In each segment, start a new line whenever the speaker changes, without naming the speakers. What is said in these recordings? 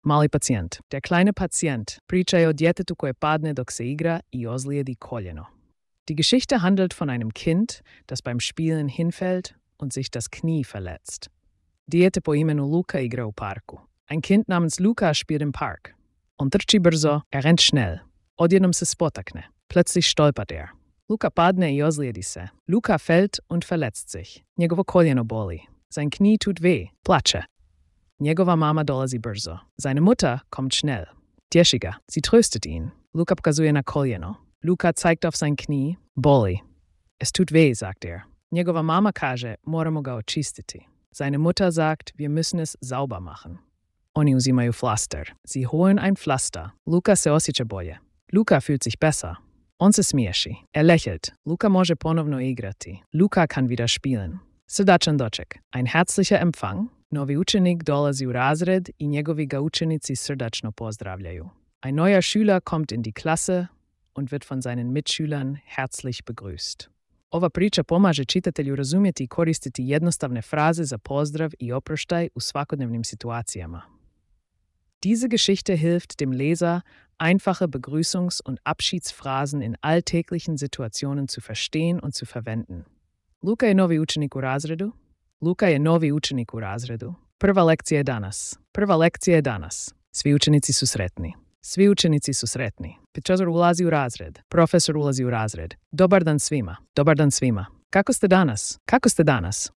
Mali pacijent. Der kleine Patient. Priča je o djetetu koje padne dok se igra i ozlijedi koljeno. Die Geschichte handelt von einem Kind, das beim Spielen hinfällt und sich das Knie verletzt. Dijete po imenu Luka igra u parku. Ein Kind namens Luka spielt im Park. On trči brzo, rennt schnell. Odjednom se spotakne. Plötzlich stolpert Luka padne i ozlijedi se. Luka fällt und verletzt sich. Njegovo koljeno boli. Sein Knie tut weh. Plače. Njegova mama dolazi brzo. Seine Mutter kommt schnell. Tješi ga. Sie tröstet ihn. Luka pokazuje na koljeno. Luka zeigt auf sein Knie. Boli. Es tut weh, sagt Njegova mama kaže, moramo ga očistiti. Seine Mutter sagt, wir müssen es sauber machen. Oni uzimaju Pflaster. Sie holen ein Pflaster. Luka se osjeća bolje. Luka fühlt sich besser. On se smiješi. Lächelt. Luka može ponovno igrati. Luka kann wieder spielen. Srdačan doček. Ein herzlicher Empfang. Novi učenik dolazi u razred i njegovi ga učenici srdačno pozdravljaju. Ein neuer Schüler kommt in die Klasse und wird von seinen Mitschülern herzlich begrüßt. Ova priča pomaže čitatelju razumjeti i koristiti jednostavne fraze za pozdrav i oproštaj u svakodnevnim situacijama. Diese Geschichte hilft dem Leser, einfache Begrüßungs- und Abschiedsphrasen in alltäglichen Situationen zu verstehen und zu verwenden. Luka je novi učenik u razredu. Luka je novi učenik u razredu. Prva lekcija je danas. Prva lekcija je danas. Svi učenici su sretni. Svi učenici su sretni. Profesor ulazi u razred. Profesor ulazi u razred. Dobar dan svima. Dobar dan svima. Kako ste danas? Kako ste danas?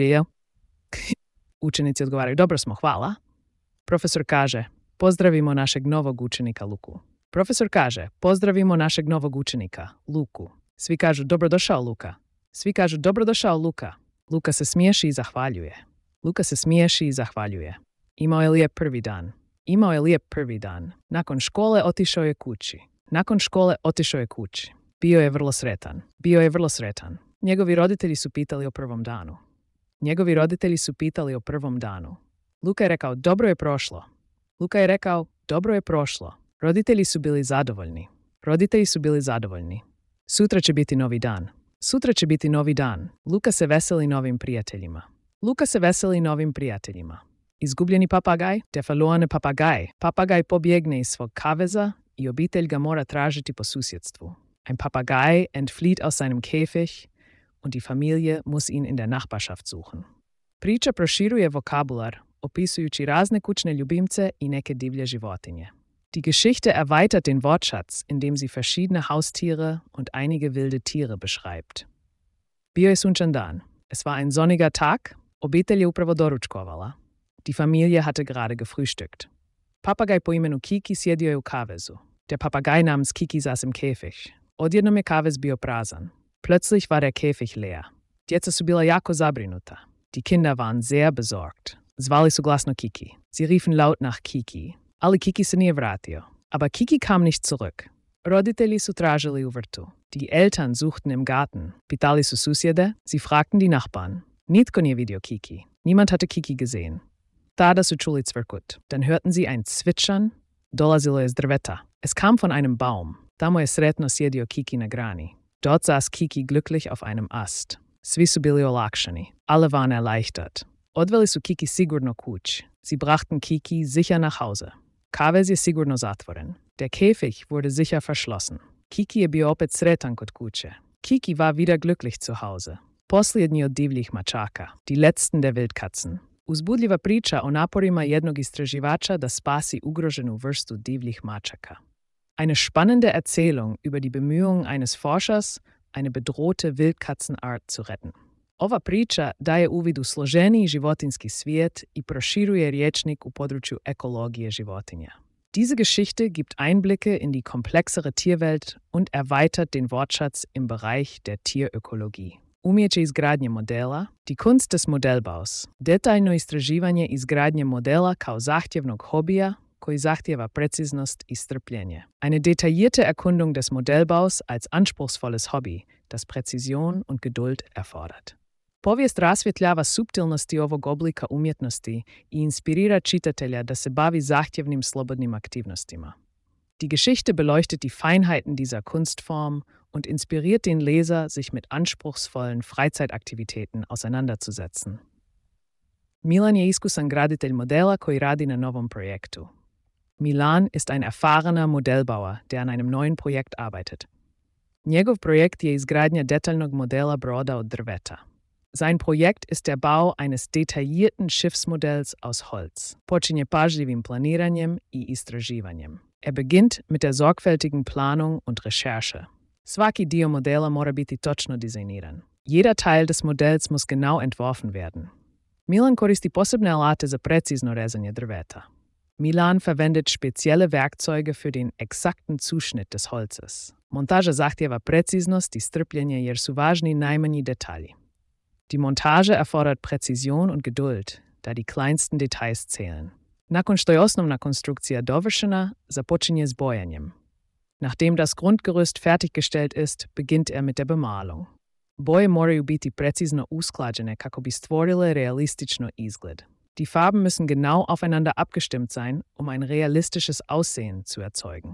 Učenici odgovaraju, dobro smo, hvala. Profesor kaže, pozdravimo našeg novog učenika Luku. Profesor kaže, pozdravimo našeg novog učenika Luku. Svi kažu, dobrodošao Luka. Svi kažu, dobrodošao Luka. Luka se smiješi i zahvaljuje. Luka se smiješi i zahvaljuje. Imao je lijep prvi dan. Imao je lijep prvi dan. Nakon škole otišao je kući. Nakon škole otišao je kući. Bio je vrlo sretan. Bio je vrlo sretan. Njegovi roditelji su pitali o prvom danu. Njegovi roditelji su pitali o prvom danu. Luka je rekao, dobro je prošlo. Luka je rekao, dobro je prošlo. Roditelji su bili zadovoljni. Roditelji su bili zadovoljni. Sutra će biti novi dan. Sutra će biti novi dan. Luka se veseli novim prijateljima. Luka se veseli novim prijateljima. Izgubljeni papagaj, der verlorene Papagaj. Papagaj pobjegne iz svog kaveza i obitelj ga mora tražiti po susjedstvu. Ein Papagei entflieht aus seinem Käfig und die Familie muss ihn in der Nachbarschaft suchen. Priča proširuje vokabular, opisujući razne kućne ljubimce i neke divlje životinje. Die Geschichte erweitert den Wortschatz, indem sie verschiedene Haustiere und einige wilde Tiere beschreibt. Bio je sunčan dan. Es war ein sonniger Tag. Obitelj je upravo doručkovala. Die Familie hatte gerade gefrühstückt. Papagaj po imenu Kiki sjedio je u kavezu. Der Papagei namens Kiki saß im Käfig. Odjednom je kavez bio prazan. Plötzlich war der Käfig leer. Djeca su bila jako zabrinuta. Die Kinder waren sehr besorgt. Zvali su glasno Kiki. Sie riefen laut nach Kiki. Ali Kiki se nije vratio. Aber Kiki kam nicht zurück. Roditelji su tražili u vrtu. Die Eltern suchten im Garten. Pitali su susjede. Sie fragten die Nachbarn. Nitko nije vidio Kiki. Niemand hatte Kiki gesehen. Tada su čuli cvrkut. Dann hörten sie ein Zwitschern. Dolazilo je s drveta. Es kam von einem Baum. Tamo je sretno sjedio Kiki na grani. Dort saß Kiki glücklich auf einem Ast. Svi su bili olakšani. Alle waren erleichtert. Odveli su Kiki sigurno kuć. Sie brachten Kiki sicher nach Hause. Kavez je sigurno zatvoren. Der Käfig wurde sicher verschlossen. Kiki je bio opet sretan kod kuće. Kiki war wieder glücklich zu Hause. Posljednji od divljih mačaka. Die letzten der Wildkatzen. Uzbudljiva priča o naporima jednog istraživača da spasi ugroženu vrstu divljih mačaka. Eine spannende Erzählung über die Bemühungen eines Forschers, eine bedrohte Wildkatzenart zu retten. Ova priča daje uvid u složeniji životinski svijet i proširuje rječnik u području ekologije životinja. Diese Geschichte gibt Einblicke in die komplexere Tierwelt und erweitert den Wortschatz im Bereich der Tierökologie. Umjeće izgradnje modela, die Kunst des Modellbaus, detaljno istraživanje izgradnje modela kao zahtjevnog hobija koji zahtjeva preciznost i strpljenje. Eine detaillierte Erkundung des Modellbaus als anspruchsvolles Hobby, das Präzision und Geduld erfordert. Povijest rasvjetljava suptilnosti ovog oblika umjetnosti i inspirira čitatelja da se bavi zahtjevnim slobodnim aktivnostima. Die Geschichte beleuchtet die Feinheiten dieser Kunstform und inspiriert den Leser, sich mit anspruchsvollen Freizeitaktivitäten auseinanderzusetzen. Milan je iskusan graditelj modela koji radi na novom projektu. Milan ist ein erfahrener Modellbauer, der an einem neuen projekt arbeitet. Njegov projekt je izgradnja detaljnog modela broda od drveta. Sein Projekt ist der Bau eines detaillierten Schiffsmodells aus Holz. Počinje pažljivim planiranjem i istraživanjem. Beginnt mit der sorgfältigen Planung und Recherche. Svaki dio modela mora biti točno dizajniran. Jeder Teil des Modells muss genau entworfen werden. Milan koristi posebne alate za precizno rezanje drveta. Milan verwendet spezielle Werkzeuge für den exakten Zuschnitt des Holzes. Montaža zahtjeva preciznost i strpljenje jer su važni najmanji detalji. Die Montage erfordert Präzision und Geduld, da die kleinsten Details zählen. Nakon što je osnovna konstrukcija dovršena, započinje s bojanjem. Nachdem das Grundgerüst fertiggestellt ist, beginnt mit der Bemalung. Boje moraju biti precizno usklađene kako bi stvorile realistično izgled. Die Farben müssen genau aufeinander abgestimmt sein, ein realistisches Aussehen zu erzeugen.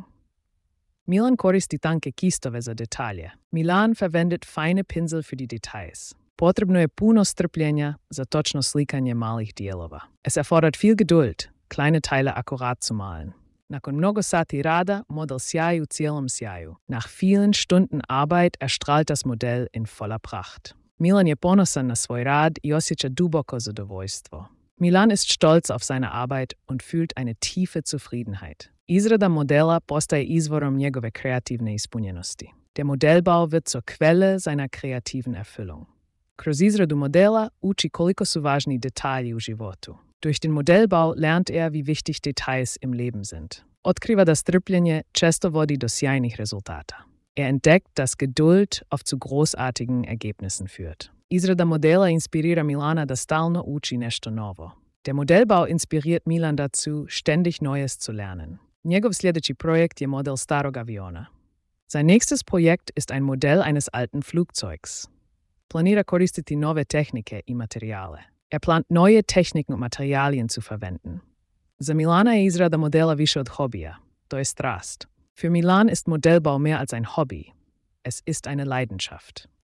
Milan koristi tanke kistove za detalje. Milan verwendet feine Pinsel für die Details. Potrebno je puno strpljenja za točno slikanje malih dijelova. Es erfordert viel Geduld, kleine Teile akkurat zu malen. Nakon mnogo sati rada, model sjaji u cijelom sjaju. Nach vielen Stunden Arbeit erstrahlt das Modell in voller Pracht. Milan je ponosan na svoj rad i osjeća duboko zadovoljstvo. Milan ist stolz auf seine Arbeit und fühlt eine tiefe Zufriedenheit. Izrada modela postaje izvorom njegove kreativne ispunjenosti. Der Modellbau wird zur Quelle seiner kreativen Erfüllung. Kroz izradu modela uči koliko su važni detalji u životu. Durch den Modellbau lernt wie wichtig Details im Leben sind. Otkriva da strpljenje često vodi do sjajnih rezultata. Entdeckt, dass Geduld oft zu großartigen Ergebnissen führt. Izrada modela inspirira Milana da stalno uči nešto novo. Der Modellbau inspiriert Milan dazu, ständig Neues zu lernen. Njegov sljedeći projekt je model starog aviona. Sein nächstes Projekt ist ein Modell eines alten Flugzeugs. Planira koristiti nove tehnike i materijale. Plant neue Techniken und Materialien zu verwenden. Za Milana je izrada modela više od hobija, to je strast. Für Milan ist Modellbau mehr als ein Hobby. Es ist eine Leidenschaft.